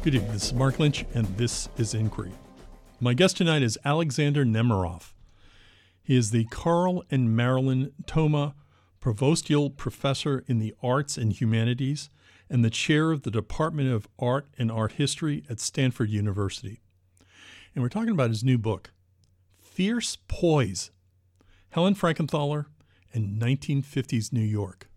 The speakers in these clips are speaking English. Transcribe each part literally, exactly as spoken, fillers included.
Good evening. This is Mark Lynch, and this is Inquiry. My guest tonight is Alexander Nemiroff. He is the Carl and Marilyn Thoma Provostial Professor in the Arts and Humanities and the Chair of the Department of Art and Art History at Stanford University. And we're talking about his new book, Fierce Poise, Helen Frankenthaler and nineteen fifties New York.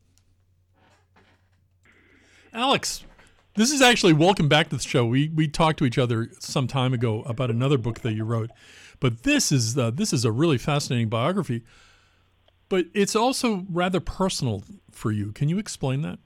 Alex, this is actually welcome back to the show. We we talked to each other some time ago about another book that you wrote, but this is uh, this is a really fascinating biography. But it's also rather personal for you. Can you explain that?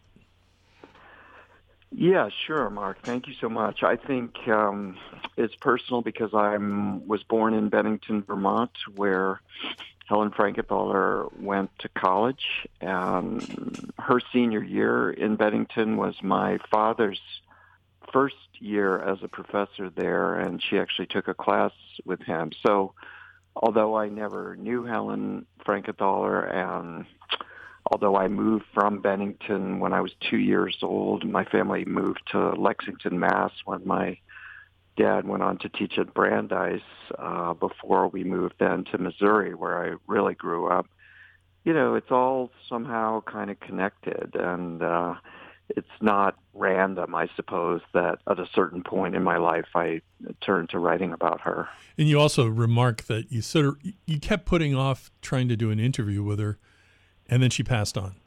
Yeah, sure, Mark. Thank you so much. I think um, it's personal because I was born in Bennington, Vermont, where Helen Frankenthaler went to college. And her senior year in Bennington was my father's first year as a professor there, and she actually took a class with him. So although I never knew Helen Frankenthaler, and although I moved from Bennington when I was two years old, my family moved to Lexington, Mass when my dad went on to teach at Brandeis uh, before we moved then to Missouri, where I really grew up. You know, it's all somehow kind of connected, and uh, it's not random, I suppose, that at a certain point in my life I turned to writing about her. And you also remark that you sort of you kept putting off trying to do an interview with her, and then she passed on.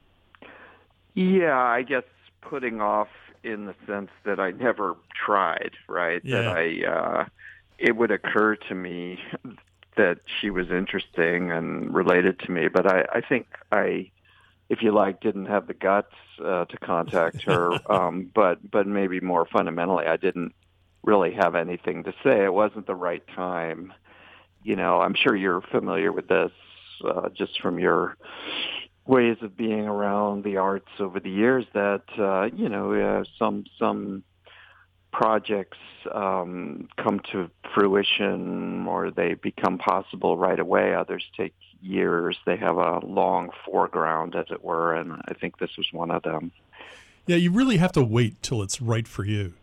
Yeah, I guess putting off in the sense that I never tried, right? Yeah. That I, uh, it would occur to me that she was interesting and related to me, but I, I think I, if you like, didn't have the guts uh, to contact her. um, but but maybe more fundamentally, I didn't really have anything to say. It wasn't the right time. You know, I'm sure you're familiar with this uh, just from your ways of being around the arts over the years, that uh, you know uh, some some projects um, come to fruition or they become possible right away. Others take years. They have a long foreground, as it were, and I think this was one of them. Yeah, you really have to wait till it's right for you.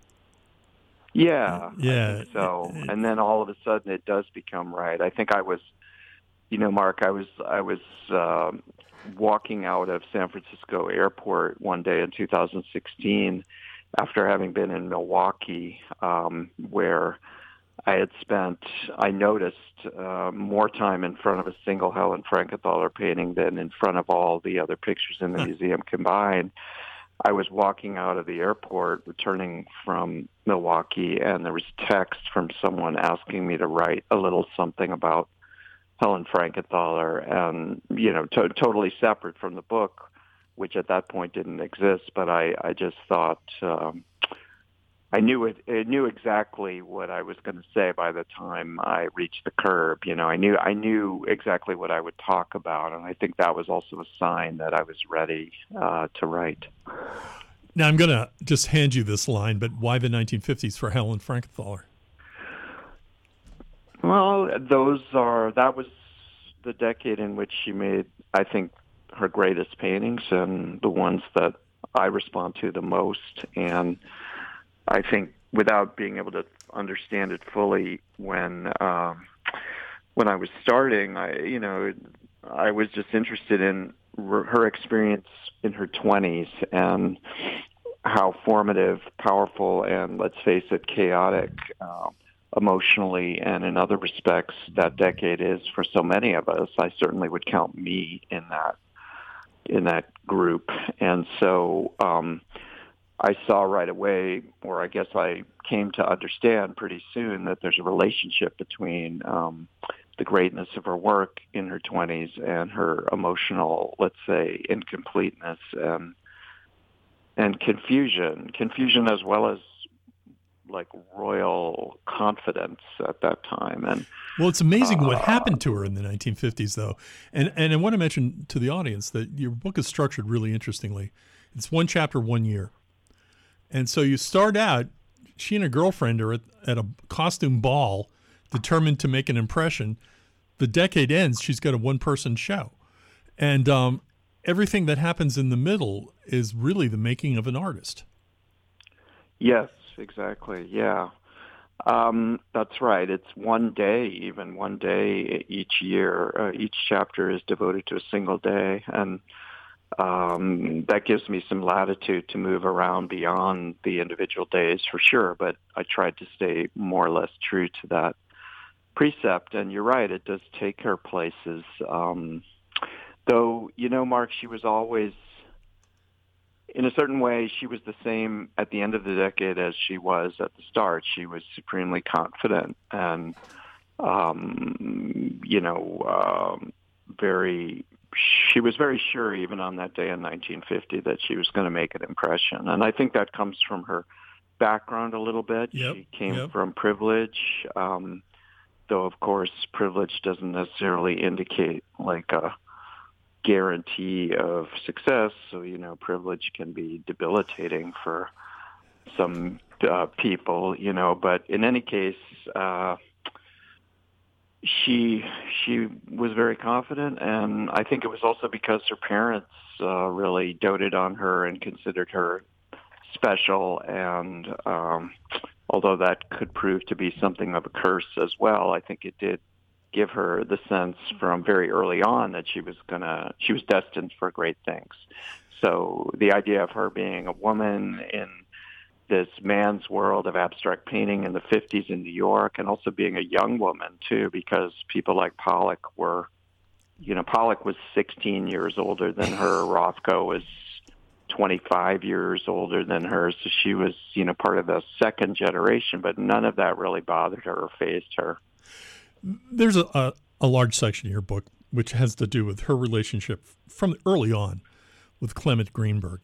Yeah, yeah. I think so. And then all of a sudden, it does become right. I think I was, you know, Mark, I was I was. Um, walking out of San Francisco airport one day in two thousand sixteen after having been in Milwaukee, um, where I had spent, I noticed, uh, more time in front of a single Helen Frankenthaler painting than in front of all the other pictures in the museum combined. I was walking out of the airport, returning from Milwaukee, and there was text from someone asking me to write a little something about Helen Frankenthaler, and, you know, to- totally separate from the book, which at that point didn't exist. But I, I just thought um, I knew it, it knew exactly what I was going to say by the time I reached the curb. You know, I knew I knew exactly what I would talk about, and I think that was also a sign that I was ready uh, to write. Now I'm going to just hand you this line, but why the nineteen fifties for Helen Frankenthaler? Well, those are, that was the decade in which she made, I think, her greatest paintings and the ones that I respond to the most. And I think without being able to understand it fully when, um, when I was starting, I, you know, I was just interested in her experience in her twenties and how formative, powerful, and let's face it, chaotic, um, emotionally and in other respects that decade is for so many of us. I certainly would count me in that in that group. And so um, I saw right away, or I guess I came to understand pretty soon, that there's a relationship between um, the greatness of her work in her twenties and her emotional, let's say, incompleteness and and confusion, confusion as well as like royal confidence at that time. And well, it's amazing uh, what happened to her in the nineteen fifties, though. And and I want to mention to the audience that your book is structured really interestingly. It's one chapter, one year. And so you start out, she and a girlfriend are at, at a costume ball, determined to make an impression. The decade ends, she's got a one-person show. And um, everything that happens in the middle is really the making of an artist. Yes, exactly. Yeah. Um, that's right. It's one day, even one day each year. Uh, each chapter is devoted to a single day, and um, that gives me some latitude to move around beyond the individual days for sure. But I tried to stay more or less true to that precept. And you're right; it does take her places. Um, though, you know, Mark, she was always, in a certain way, she was the same at the end of the decade as she was at the start. She was supremely confident and, um, you know, um, very. She was very sure, even on that day in nineteen fifty, that she was going to make an impression. And I think that comes from her background a little bit. Yep. She came Yep. from privilege, um, though, of course, privilege doesn't necessarily indicate like a guarantee of success. So, you know, privilege can be debilitating for some uh, people, you know, but in any case, uh, she she was very confident, and I think it was also because her parents uh, really doted on her and considered her special, and um, although that could prove to be something of a curse as well, I think it did give her the sense from very early on that she was gonna she was destined for great things. So the idea of her being a woman in this man's world of abstract painting in the fifties in New York, and also being a young woman too, because people like Pollock were, you know, Pollock was sixteen years older than her. Rothko was twenty-five years older than her. So she was, you know, part of the second generation, but none of that really bothered her or fazed her. There's a, a, a large section in your book which has to do with her relationship from early on with Clement Greenberg.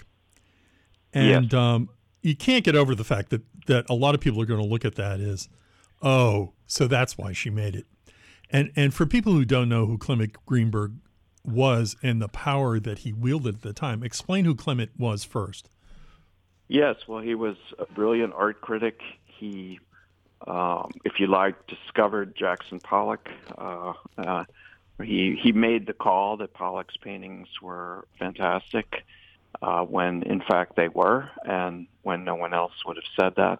And Yes. um, you can't get over the fact that, that a lot of people are going to look at that as, oh, so that's why she made it. And and for people who don't know who Clement Greenberg was and the power that he wielded at the time, explain who Clement was first. Yes, well, he was a brilliant art critic. He, um, if you like, discovered Jackson Pollock. Uh, uh, he he made the call that Pollock's paintings were fantastic, uh, when in fact they were, and when no one else would have said that.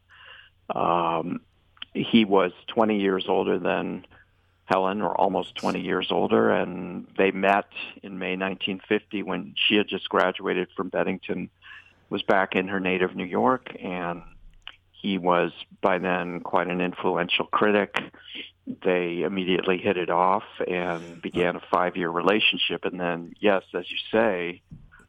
Um, he was twenty years older than Helen, or almost twenty years older, and they met in May nineteen fifty when she had just graduated from Bennington, was back in her native New York, and he was by then quite an influential critic. They immediately hit it off and began a five-year relationship. And then, yes, as you say,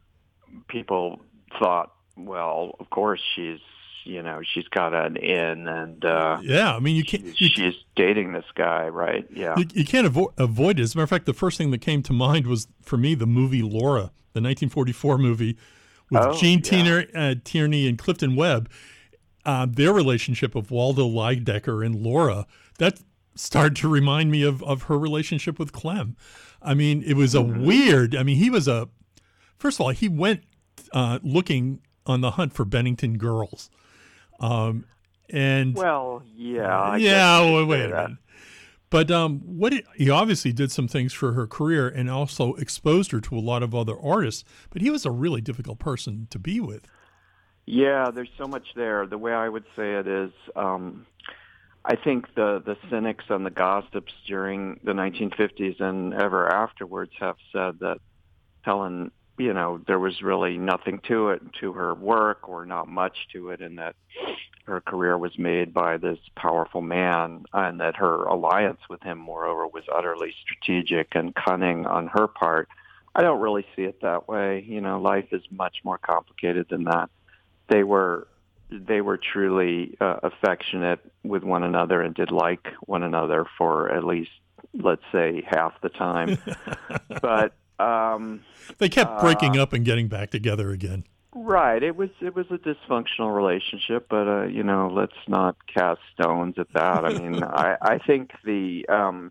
people thought, well, of course she's, you know, she's got an in, and uh, yeah, I mean, you can't. she's, You, she's dating this guy, right? Yeah. you, you can't avo- avoid it. As a matter of fact, the first thing that came to mind was, for me, the movie Laura, the nineteen forty-four movie with Oh, Gene yeah. Tierney, uh, Tierney and Clifton Webb. Uh, their relationship of Waldo Leidecker and Laura, that started to remind me of, of her relationship with Clem. I mean, it was a Mm-hmm. weird, I mean, he was a, first of all, he went uh, looking on the hunt for Bennington girls. Um, and Well, yeah. I yeah, guess you well, could wait say a that. minute. But um, what it, he obviously did some things for her career and also exposed her to a lot of other artists. But he was a really difficult person to be with. Yeah, there's so much there. The way I would say it is, um, I think the, the cynics and the gossips during the nineteen fifties and ever afterwards have said that Helen, you know, there was really nothing to it, to her work, or not much to it, and that her career was made by this powerful man, and that her alliance with him, moreover, was utterly strategic and cunning on her part. I don't really see it that way. You know, life is much more complicated than that. They were they were truly uh, affectionate with one another and did like one another for at least, let's say, half the time. But um, They kept breaking uh, up and getting back together again. right, it was it was a dysfunctional relationship, but uh, you know, let's not cast stones at that. I mean, I, I think the um,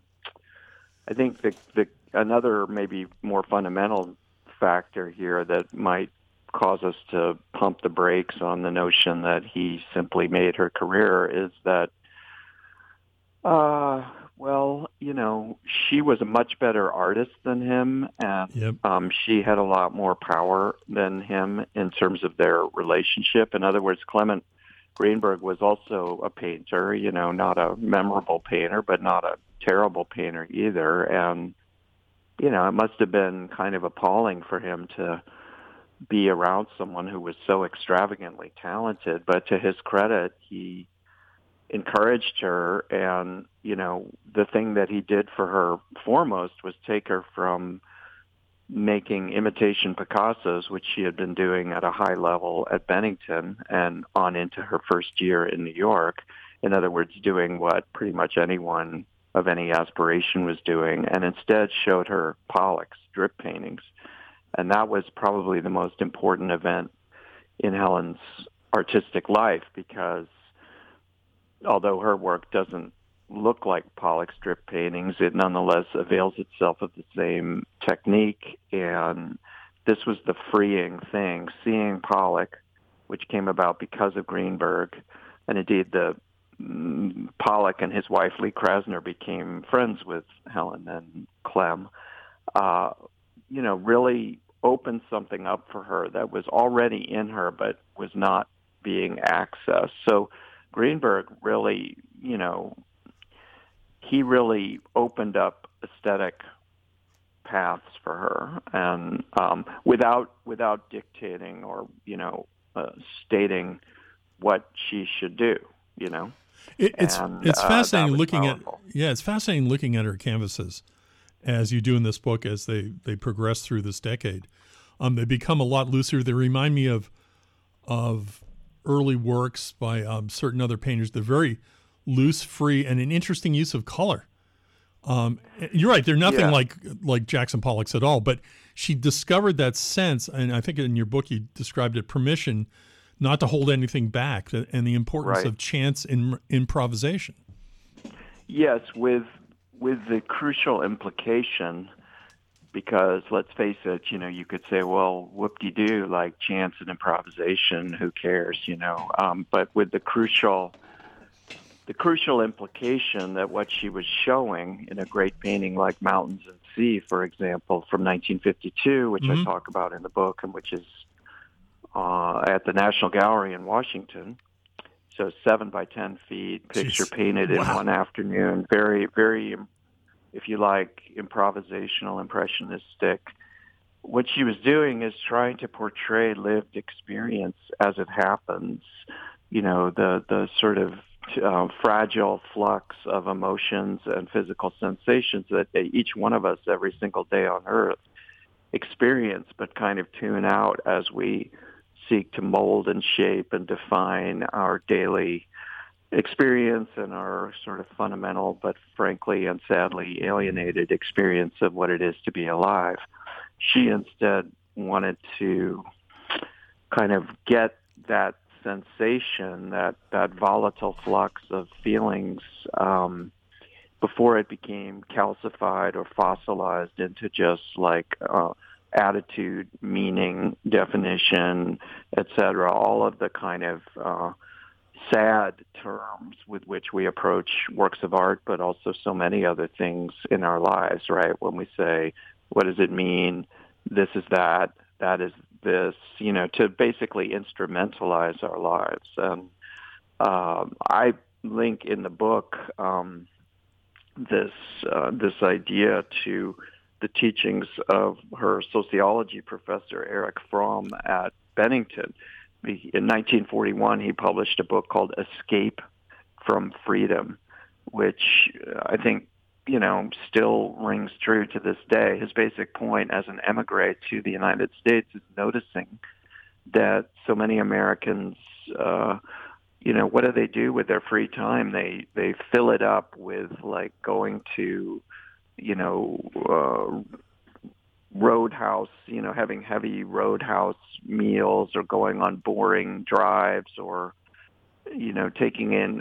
I think the the another maybe more fundamental factor here that might cause us to pump the brakes on the notion that he simply made her career is that, uh, well, you know, she was a much better artist than him, and Yep. um, she had a lot more power than him in terms of their relationship. In other words, Clement Greenberg was also a painter, you know, not a memorable painter, but not a terrible painter either. And, you know, it must have been kind of appalling for him to be around someone who was so extravagantly talented. But to his credit, he encouraged her. And, you know, the thing that he did for her foremost was take her from making imitation Picassos, which she had been doing at a high level at Bennington, and on into her first year in New York. In other words, doing what pretty much anyone of any aspiration was doing, and instead showed her Pollock's drip paintings. And that was probably the most important event in Helen's artistic life, because although her work doesn't look like Pollock's drip paintings, it nonetheless avails itself of the same technique. And this was the freeing thing, seeing Pollock, which came about because of Greenberg. And indeed, the mm, Pollock and his wife, Lee Krasner, became friends with Helen and Clem, uh, you know, really opened something up for her that was already in her but was not being accessed. So Greenberg really, you know, he really opened up aesthetic paths for her, and um, without without dictating or you know uh, stating what she should do. You know, it, it's and, it's uh, fascinating looking powerful. at yeah, it's fascinating looking at her canvases as you do in this book as they they progress through this decade. Um, they become a lot looser. They remind me of of early works by um, certain other painters. They're very loose, free, and an interesting use of color. Um, you're right; they're nothing Yeah. like like Jackson Pollock's at all. But she discovered that sense, and I think in your book you described it: permission not to hold anything back, and the importance Right. of chance in improvisation. Yes, with with the crucial implication, because let's face it, you know, you could say, well, whoop-de-doo, like chance and improvisation, who cares, you know? Um, but with the crucial the crucial implication that what she was showing in a great painting like Mountains and Sea, for example, from nineteen fifty-two, which Mhm. I talk about in the book, and which is uh, at the National Gallery in Washington. So seven by ten feet, picture Jeez. painted in Wow. one afternoon. Very, very, if you like, improvisational, impressionistic. What she was doing is trying to portray lived experience as it happens. You know, the the sort of uh, fragile flux of emotions and physical sensations that each one of us every single day on Earth experience, but kind of tune out as we seek to mold and shape and define our daily experience and our sort of fundamental, but frankly and sadly alienated experience of what it is to be alive. She instead wanted to kind of get that sensation, that, that volatile flux of feelings um, before it became calcified or fossilized into just like uh, attitude, meaning, definition, et cetera, all of the kind of uh, sad terms with which we approach works of art, but also so many other things in our lives, right? When we say, what does it mean? This is that, that is this, you know, to basically instrumentalize our lives. And um, I link in the book um, this uh, this idea to the teachings of her sociology professor, Eric Fromm, at Bennington. In nineteen forty-one, he published a book called Escape from Freedom, which I think, you know, still rings true to this day. His basic point as an emigre to the United States is noticing that so many Americans, uh, you know, what do they do with their free time? They they fill it up with like going to, you know, uh, roadhouse, you know, having heavy roadhouse meals or going on boring drives or, you know, taking in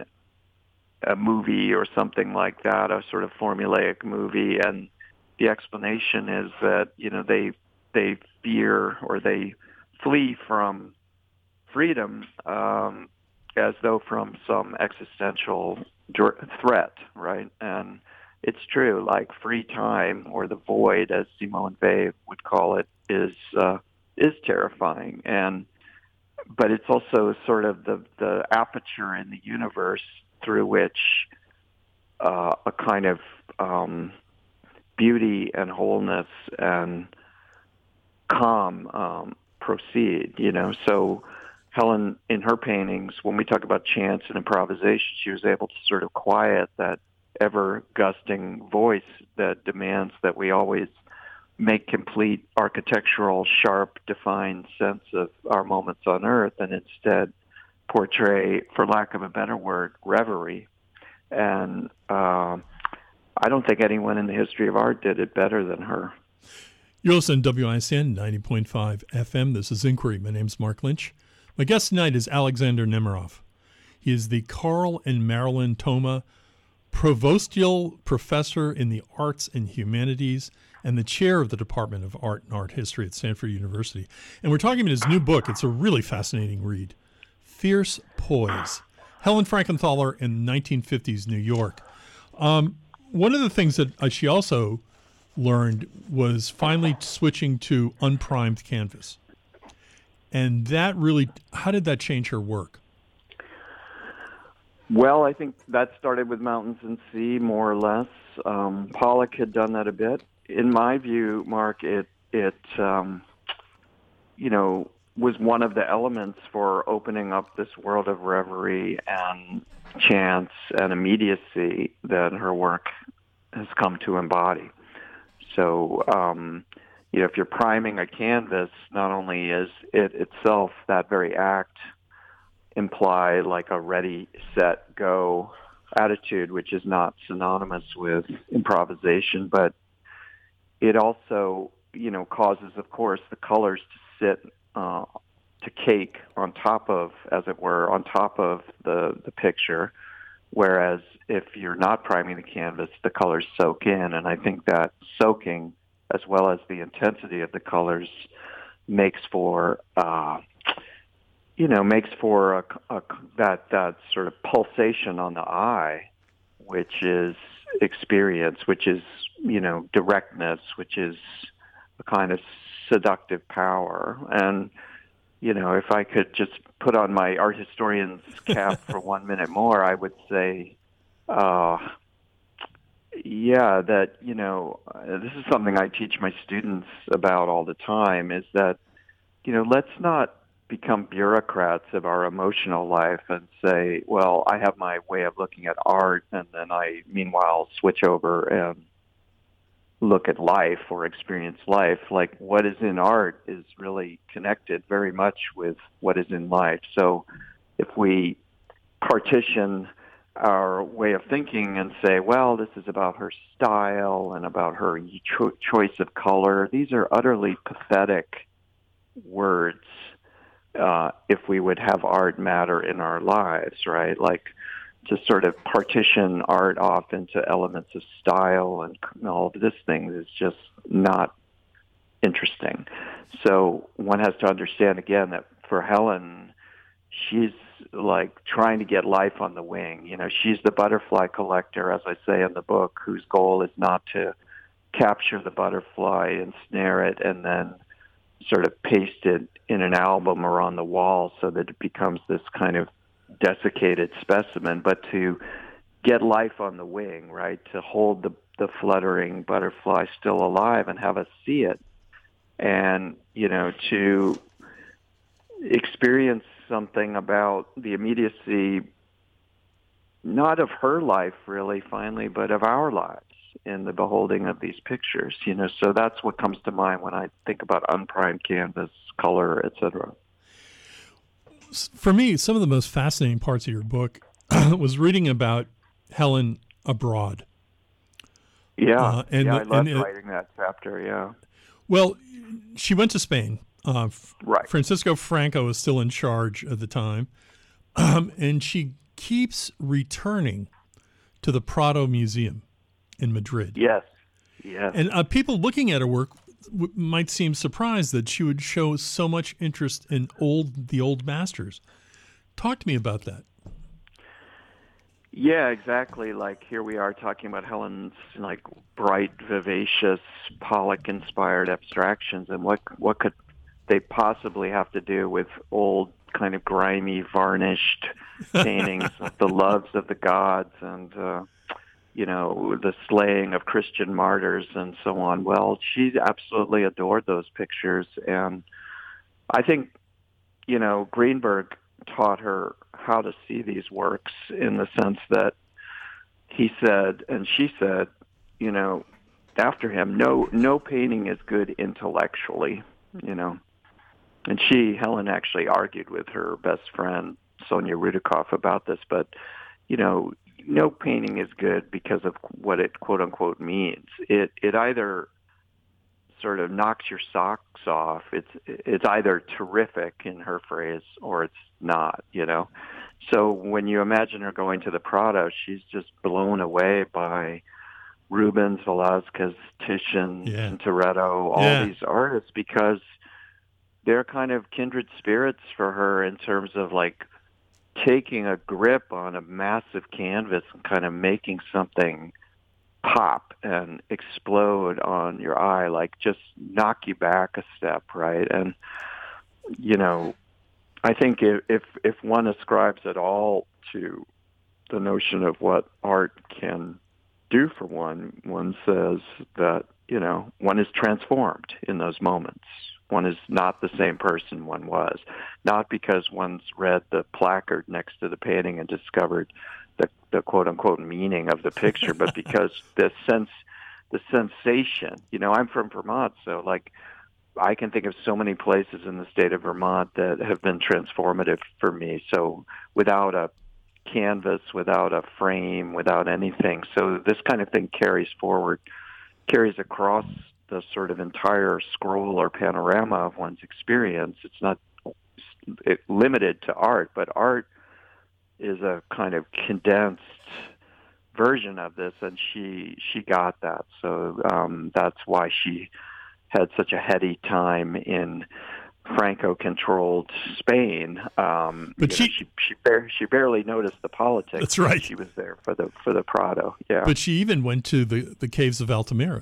a movie or something like that, a sort of formulaic movie. And the explanation is that, you know, they they fear or they flee from freedom um, as though from some existential dr- threat, right? And it's true, like free time or the void, as Simone Weil would call it, is uh, is terrifying. And but it's also sort of the, the aperture in the universe through which uh, a kind of um, beauty and wholeness and calm um, proceed, you know. So Helen, in her paintings, when we talk about chance and improvisation, she was able to sort of quiet that ever-gusting voice that demands that we always make complete architectural, sharp, defined sense of our moments on Earth, and instead portray, for lack of a better word, reverie. And uh, I don't think anyone in the history of art did it better than her. You're listening to W I C N ninety point five F M. This is Inquiry. My name's Mark Lynch. My guest tonight is Alexander Nemiroff. He is the Carl and Marilyn Thoma Provostial Professor in the Arts and Humanities and the chair of the Department of Art and Art History at Stanford University. And we're talking about his new book. It's a really fascinating read, Fierce Poise, Helen Frankenthaler in nineteen fifties New York. Um, one of the things that uh, she also learned was finally switching to unprimed canvas. And that really, how did that change her work? Well, I think that started with Mountains and Sea, more or less. Um, Pollock had done that a bit. In my view, Mark, it, it um, you know, was one of the elements for opening up this world of reverie and chance and immediacy that her work has come to embody. So, um, you know, if you're priming a canvas, not only is it itself, that very act, imply like a ready, set, go attitude, which is not synonymous with improvisation, but it also, you know, causes, of course, the colors to sit, uh, to cake on top of, as it were, on top of the, the picture, whereas if you're not priming the canvas, the colors soak in, and I think that soaking, as well as the intensity of the colors, makes for, uh, you know, makes for a, a, that that sort of pulsation on the eye, which is experience, which is, you know, directness, which is a kind of seductive power. And, you know, if I could just put on my art historian's cap for one minute more, I would say, uh, yeah, that, you know, uh, this is something I teach my students about all the time, is that, you know, let's not become bureaucrats of our emotional life and say, well, I have my way of looking at art, and then I, meanwhile, switch over and look at life or experience life. Like, what is in art is really connected very much with what is in life. So if we partition our way of thinking and say, well, this is about her style and about her cho- choice of color, these are utterly pathetic words. Uh, if we would have art matter in our lives, right? Like, to sort of partition art off into elements of style and all of this thing is just not interesting. So one has to understand, again, that for Helen, she's like trying to get life on the wing. You know, she's the butterfly collector, as I say in the book, whose goal is not to capture the butterfly, ensnare it, and then sort of paste it in an album or on the wall so that it becomes this kind of desiccated specimen, but to get life on the wing, right? To hold the, the fluttering butterfly still alive and have us see it. And, you know, to experience something about the immediacy, not of her life really, finally, but of our lives in the beholding of these pictures, you know. So that's what comes to mind when I think about unprimed canvas, color, et cetera. For me, some of the most fascinating parts of your book was reading about Helen abroad. Yeah, uh, and yeah, the, I loved and it, writing that chapter, yeah. Well, she went to Spain. Uh, right. Francisco Franco was still in charge at the time, um, and she keeps returning to the Prado Museum in Madrid. Yes, yes. And uh, people looking at her work w- might seem surprised that she would show so much interest in old the old masters. Talk to me about that. Yeah, exactly. Like, here we are talking about Helen's like bright, vivacious, Pollock-inspired abstractions, and what what could they possibly have to do with old, kind of grimy, varnished paintings of the loves of the gods and, uh, you know, the slaying of Christian martyrs and so on. Well, she absolutely adored those pictures. And I think, you know, Greenberg taught her how to see these works in the sense that he said, and she said, you know, after him, no, no painting is good intellectually, you know. And she, Helen, actually argued with her best friend, Sonia Rudikoff, about this. But, you know, no painting is good because of what it, quote unquote, means. It it either sort of knocks your socks off. It's it's either terrific, in her phrase, or it's not, you know. So when you imagine her going to the Prado, she's just blown away by Rubens, Velázquez, Titian, Yeah. Tintoretto, all Yeah. these artists, because they're kind of kindred spirits for her in terms of like taking a grip on a massive canvas and kind of making something pop and explode on your eye, like just knock you back a step, right? And, you know, I think if if, if one ascribes at all to the notion of what art can do for one, one says that, you know, one is transformed in those moments. One is not the same person one was, not because one's read the placard next to the painting and discovered the, the quote-unquote meaning of the picture, but because the sense, the sensation, you know, I'm from Vermont, so like I can think of so many places in the state of Vermont that have been transformative for me. So without a canvas, without a frame, without anything. So this kind of thing carries forward, carries across the sort of entire scroll or panorama of one's experience. It's not it, limited to art, but art is a kind of condensed version of this, and she she got that. So um, that's why she had such a heady time in Franco-controlled Spain. Um, but she, know, she she, bar- she barely noticed the politics. That's right. She was there for the for the Prado. Yeah. But she even went to the, the caves of Altamira.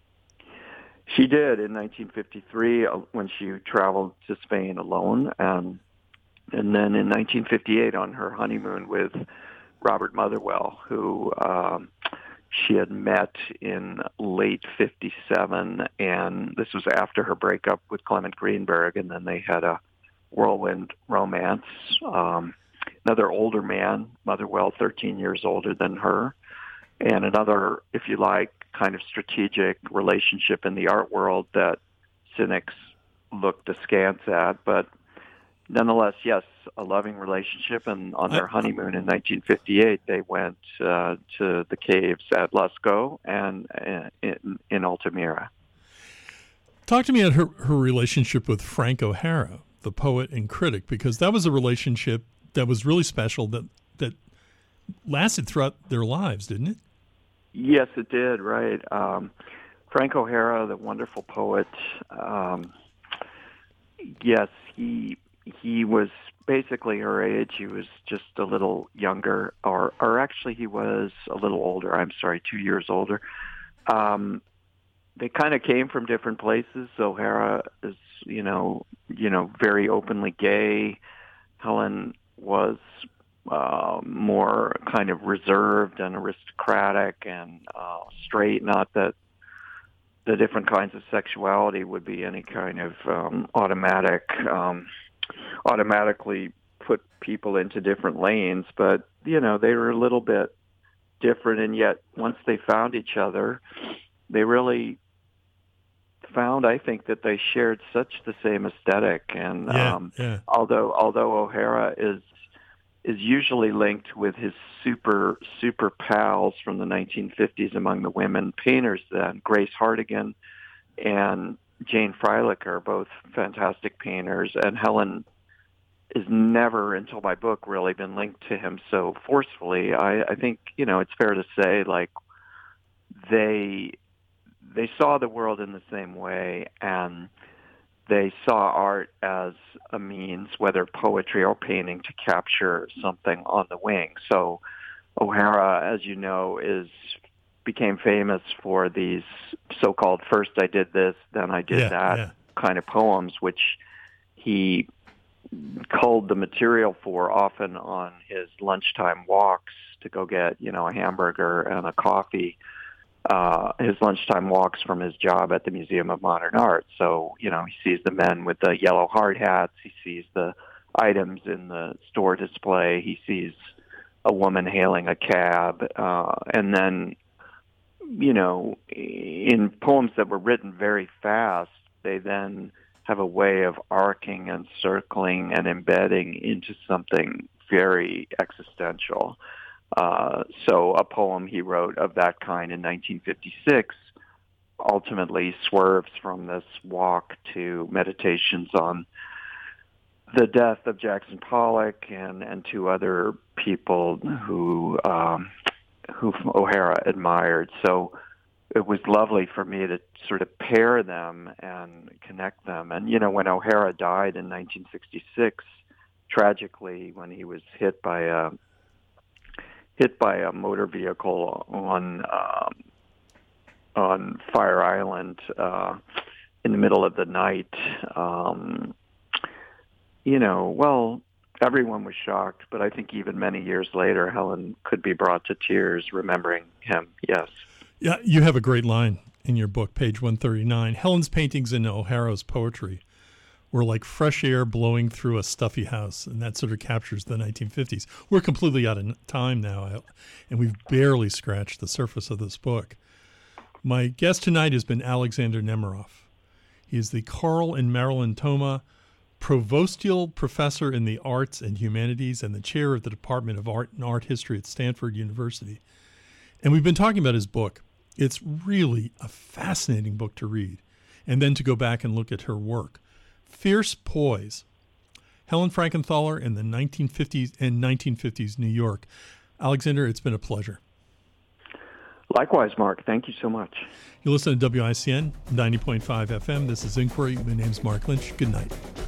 She did in nineteen fifty-three uh, when she traveled to Spain alone, um, and then in nineteen fifty-eight on her honeymoon with Robert Motherwell, who um, she had met in late fifty-seven, and this was after her breakup with Clement Greenberg, and then they had a whirlwind romance. Um, another older man, Motherwell, thirteen years older than her, and another, if you like, kind of strategic relationship in the art world that cynics looked askance at, but nonetheless, yes, a loving relationship. And on their honeymoon in nineteen fifty-eight, they went uh, to the caves at Lascaux and uh, in, in Altamira. Talk to me about her, her relationship with Frank O'Hara, the poet and critic, because that was a relationship that was really special that that lasted throughout their lives, didn't it? Yes, it did, right. Um, Frank O'Hara, the wonderful poet, um, yes, he he was basically her age. He was just a little younger, or or actually he was a little older. I'm sorry, two years older. Um, they kind of came from different places. O'Hara is, you know, you know, very openly gay. Helen was uh, more kind of reserved and aristocratic and uh, straight. Not that the different kinds of sexuality would be any kind of um, automatic, um, automatically put people into different lanes, but you know, they were a little bit different, and yet once they found each other, they really found, I think, that they shared such the same aesthetic. And yeah, um, yeah. although although O'Hara is is usually linked with his super super pals from the nineteen fifties among the women painters, then Grace Hartigan and Jane Freilich are both fantastic painters, and Helen is never, until my book, really been linked to him so forcefully. I, I think, you know, it's fair to say, like, they they saw the world in the same way, and they saw art as a means, whether poetry or painting, to capture something on the wing. So O'Hara, as you know, is became famous for these so-called first I did this, then I did Yeah, that yeah. kind of poems, which he culled the material for often on his lunchtime walks to go get, you know, a hamburger and a coffee, uh, his lunchtime walks from his job at the Museum of Modern Art. So, you know, he sees the men with the yellow hard hats. He sees the items in the store display. He sees a woman hailing a cab. Uh, and then, you know, in poems that were written very fast, they then have a way of arcing and circling and embedding into something very existential. Uh, so a poem he wrote of that kind in nineteen fifty-six ultimately swerves from this walk to meditations on the death of Jackson Pollock and, and two other people who um, who O'Hara admired. So it was lovely for me to sort of pair them and connect them. And, you know, when O'Hara died in nineteen sixty-six, tragically, when he was hit by a hit by a motor vehicle on um, on Fire Island uh, in the middle of the night, um, you know, well, everyone was shocked, but I think even many years later, Helen could be brought to tears remembering him. Yes. Yeah, you have a great line in your book, page one thirty-nine. Helen's paintings and O'Hara's poetry were like fresh air blowing through a stuffy house, and that sort of captures the nineteen fifties. We're completely out of time now, and we've barely scratched the surface of this book. My guest tonight has been Alexander Nemiroff. He is the Carl and Marilyn Thoma Provostial Professor in the Arts and Humanities and the Chair of the Department of Art and Art History at Stanford University. And we've been talking about his book. It's really a fascinating book to read, and then to go back and look at her work. Fierce Poise, Helen Frankenthaler in the nineteen fifties and nineteen fifties New York. Alexander, it's been a pleasure. Likewise, Mark. Thank you so much. You listen to W I C N ninety point five F M. This is Inquiry. My name's Mark Lynch. Good night.